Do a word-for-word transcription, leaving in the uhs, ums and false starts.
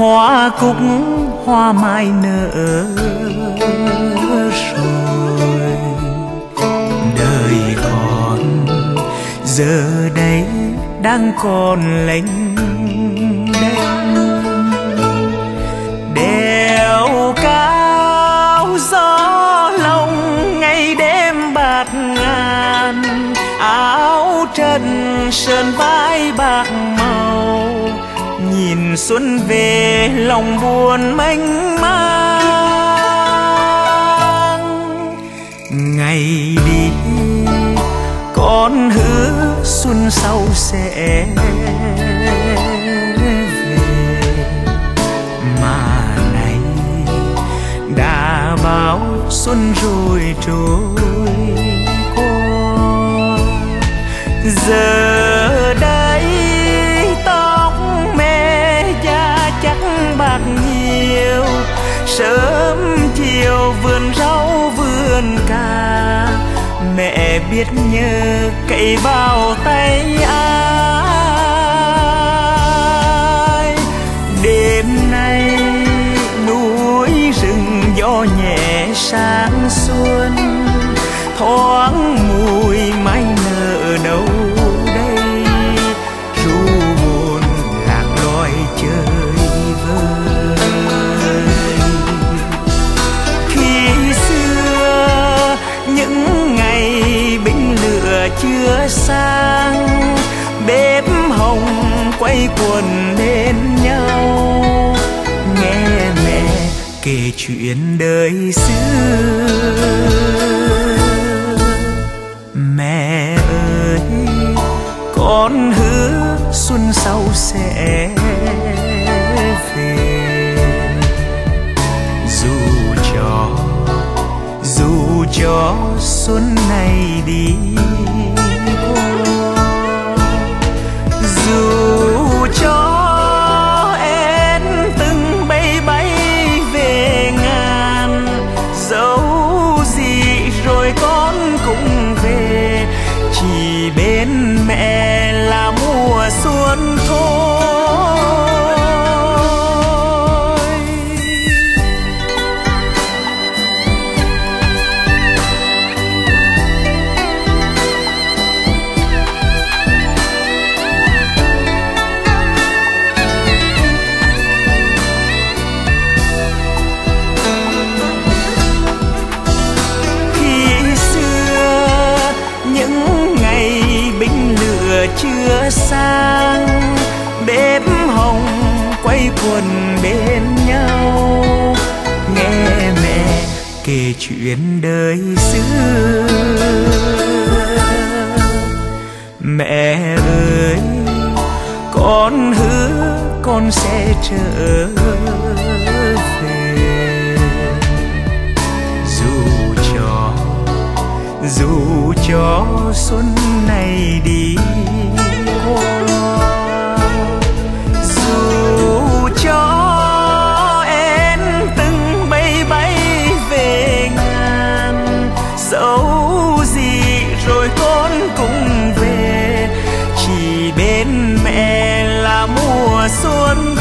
hoa cúc hoa mai nở rồi, đời còn giờ đây đang còn lênh đênh, đèo cao gió lông ngày đêm bạt ngàn, áo trần sơn vai bạc màu, nhìn xuân về lòng buồn mênh mang. Ngày đi con hứa xuân sau sẽ về, mà nay đã bao xuân rồi trôi qua. Giờ đây tóc mẹ già chắc bạc nhiều, sớm chiều vườn rau vườn cà, mẹ biết nhớ cậy vào tay ai. Đêm nay núi rừng gió nhẹ sáng xuân, thoáng mùi mai nở đâu đây, ru buồn lạc loài chơi vơi. Khi xưa những ngày binh lửa chưa sang, bếp hồng quay quần bên nhau, nghe mẹ kể chuyện đời xưa. Mẹ ơi con hứa xuân sau sẽ về, dù cho dù cho xuân này đi qua, dù cho em từng bay bay về ngàn, dẫu gì rồi con cũng về, chỉ bên mẹ là mùa xuân thôi. Chưa sang bếp hồng quay quần bên nhau, nghe mẹ kể chuyện đời xưa. Mẹ ơi con hứa con sẽ trở về, dù cho dù cho xuân này đi qua, dù cho em từng bay bay về ngàn, dẫu gì rồi con cũng về, chỉ bên mẹ là mùa xuân